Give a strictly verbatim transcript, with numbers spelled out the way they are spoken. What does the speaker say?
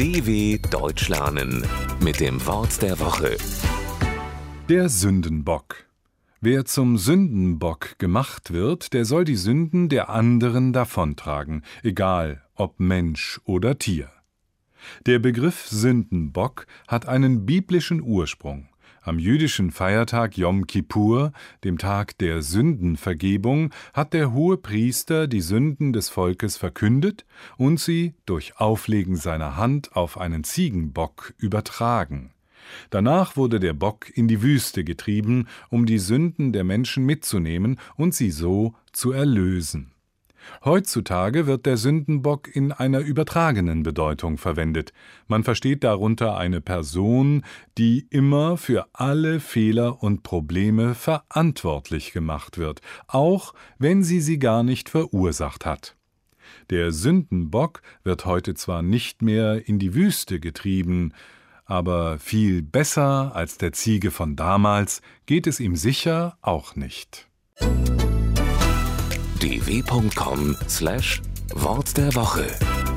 D W Deutsch lernen mit dem Wort der Woche. Der Sündenbock. Wer zum Sündenbock gemacht wird, der soll die Sünden der anderen davontragen, egal ob Mensch oder Tier. Der Begriff Sündenbock hat einen biblischen Ursprung. Am jüdischen Feiertag Jom Kippur, dem Tag der Sündenvergebung, hat der Hohepriester die Sünden des Volkes verkündet und sie durch Auflegen seiner Hand auf einen Ziegenbock übertragen. Danach wurde der Bock in die Wüste getrieben, um die Sünden der Menschen mitzunehmen und sie so zu erlösen. Heutzutage wird der Sündenbock in einer übertragenen Bedeutung verwendet. Man versteht darunter eine Person, die immer für alle Fehler und Probleme verantwortlich gemacht wird, auch wenn sie sie gar nicht verursacht hat. Der Sündenbock wird heute zwar nicht mehr in die Wüste getrieben, aber viel besser als der Ziege von damals geht es ihm sicher auch nicht. d w punkt com slash Wort der Woche